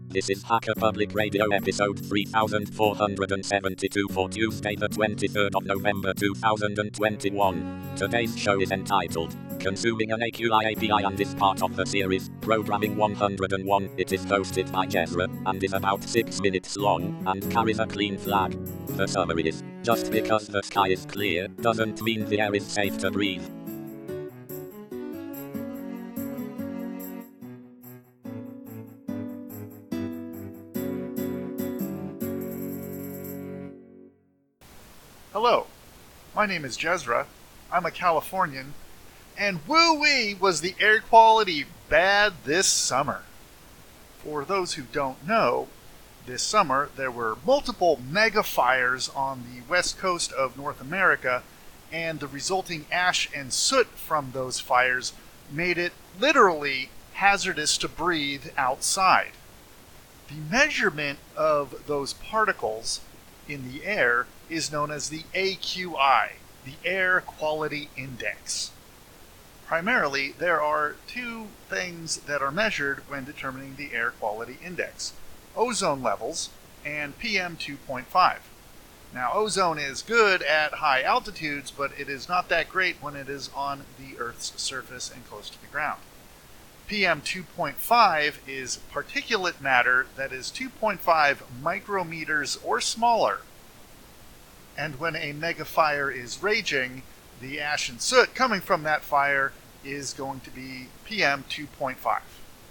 This is Hacker Public Radio episode 3472 for Tuesday the 23rd of November 2021. Today's show is entitled Consuming an AQI API and is part of the series Programming 101. It is hosted by Jezra and is about 6 minutes long and carries a clean flag. The summary is, just because the sky is clear doesn't mean the air is safe to breathe. Hello, my name is Jezra, I'm a Californian, and woo-wee was the air quality bad this summer. For those who don't know, this summer there were multiple mega fires on the west coast of North America, and the resulting ash and soot from those fires made it literally hazardous to breathe outside. The measurement of those particles in the air is known as the AQI, the Air Quality Index. Primarily, there are two things that are measured when determining the Air Quality Index: ozone levels and PM 2.5. Now, ozone is good at high altitudes, but it is not that great when it is on the Earth's surface and close to the ground. PM 2.5 is particulate matter that is 2.5 micrometers or smaller. And when a mega fire is raging, the ash and soot coming from that fire is going to be PM 2.5.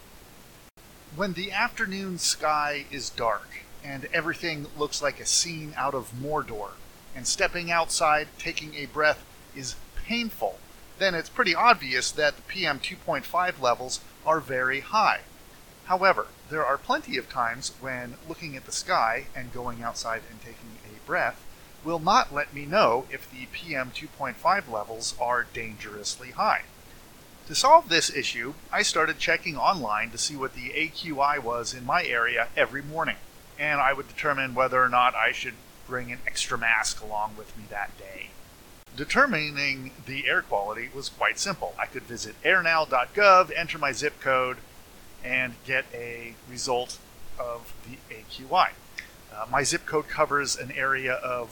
When the afternoon sky is dark and everything looks like a scene out of Mordor, and stepping outside, taking a breath is painful, then it's pretty obvious that the PM 2.5 levels are very high. However, there are plenty of times when looking at the sky and going outside and taking a breath will not let me know if the PM 2.5 levels are dangerously high. To solve this issue, I started checking online to see what the AQI was in my area every morning, and I would determine whether or not I should bring an extra mask along with me that day. Determining the air quality was quite simple. I could visit airnow.gov, enter my zip code, and get a result of the AQI. My zip code covers an area of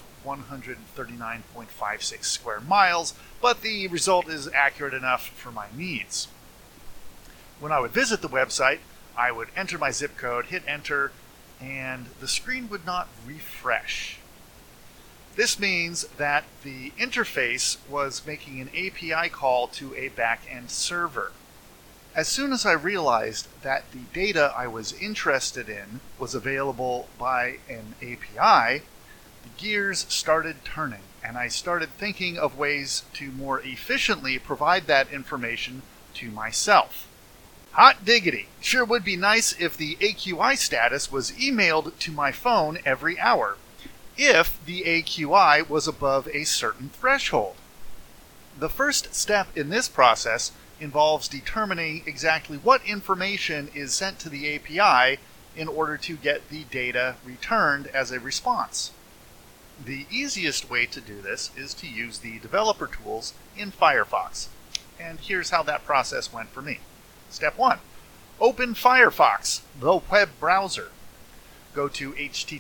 139.56 square miles, but the result is accurate enough for my needs. When I would visit the website, I would enter my zip code, hit enter, and the screen would not refresh. This means that the interface was making an API call to a back-end server. As soon as I realized that the data I was interested in was available by an API, the gears started turning, and I started thinking of ways to more efficiently provide that information to myself. Hot diggity! Sure would be nice if the AQI status was emailed to my phone every hour, if the AQI was above a certain threshold. The first step in this process involves determining exactly what information is sent to the API in order to get the data returned as a response. The easiest way to do this is to use the developer tools in Firefox. And here's how that process went for me. Step 1. Open Firefox, the web browser. Go to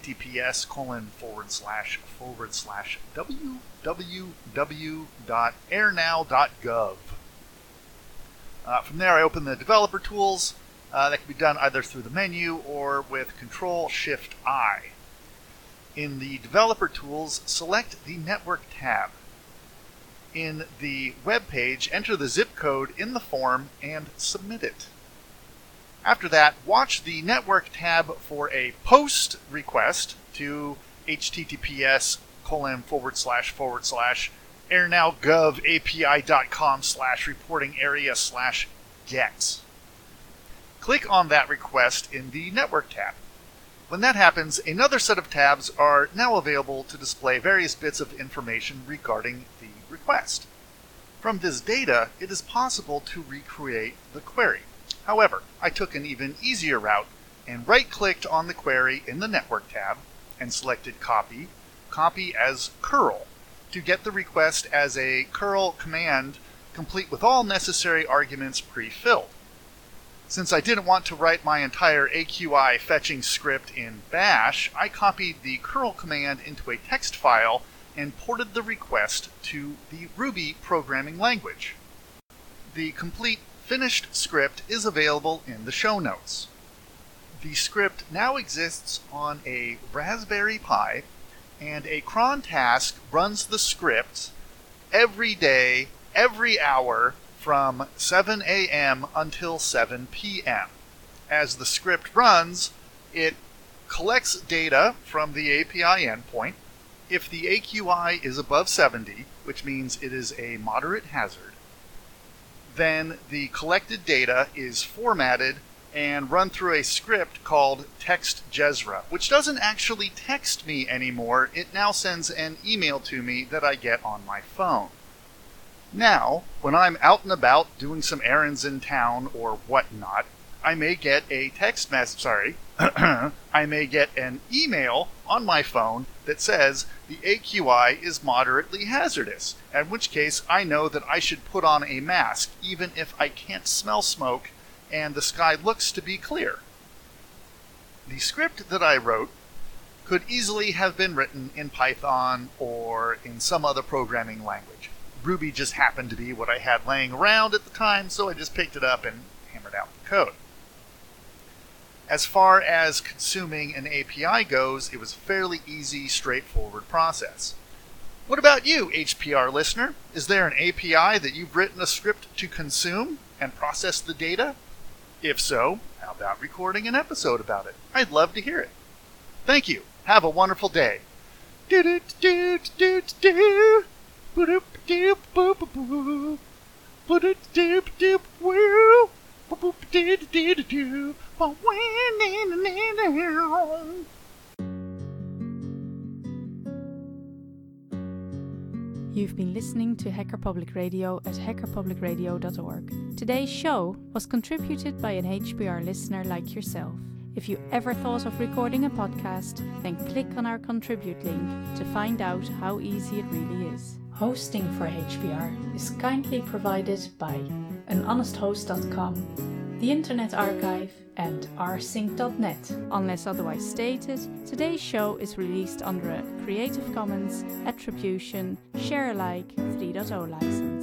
https://www.airnow.gov. From there, I open the developer tools. That can be done either through the menu or with Control-Shift-I. In the developer tools, select the network tab. In the web page, enter the zip code in the form and submit it. After that, watch the network tab for a post request to https://airnowgovapi.com/reporting area/get. Click on that request in the network tab. When that happens, another set of tabs are now available to display various bits of information regarding the request. From this data, it is possible to recreate the query. However, I took an even easier route and right-clicked on the query in the Network tab and selected Copy as curl to get the request as a curl command complete with all necessary arguments pre-filled. Since I didn't want to write my entire AQI fetching script in Bash, I copied the curl command into a text file and ported the request to the Ruby programming language. The complete finished script is available in the show notes. The script now exists on a Raspberry Pi, and a cron task runs the script every day, every hour, from 7 a.m. until 7 p.m. As the script runs, it collects data from the API endpoint. If the AQI is above 70, which means it is a moderate hazard, then the collected data is formatted and run through a script called TextJezra, which doesn't actually text me anymore. It now sends an email to me that I get on my phone. Now, when I'm out and about doing some errands in town or whatnot, I may get a text message, I may get an email on my phone that says the AQI is moderately hazardous, in which case I know that I should put on a mask even if I can't smell smoke and the sky looks to be clear. The script that I wrote could easily have been written in Python or in some other programming language. Ruby just happened to be what I had laying around at the time, so I just picked it up and hammered out the code. As far as consuming an API goes, it was a fairly easy, straightforward process. What about you, HPR listener? Is there an API that you've written a script to consume and process the data? If so, how about recording an episode about it? I'd love to hear it. Thank you. Have a wonderful day. You've been listening to Hacker Public Radio at hackerpublicradio.org. Today's show was contributed by an HPR listener like yourself. If you ever thought of recording a podcast, then click on our contribute link to find out how easy it really is. Hosting for HPR is kindly provided by anhonesthost.com, the Internet Archive, and rsync.net. Unless otherwise stated, today's show is released under a Creative Commons Attribution Share Alike 3.0 license.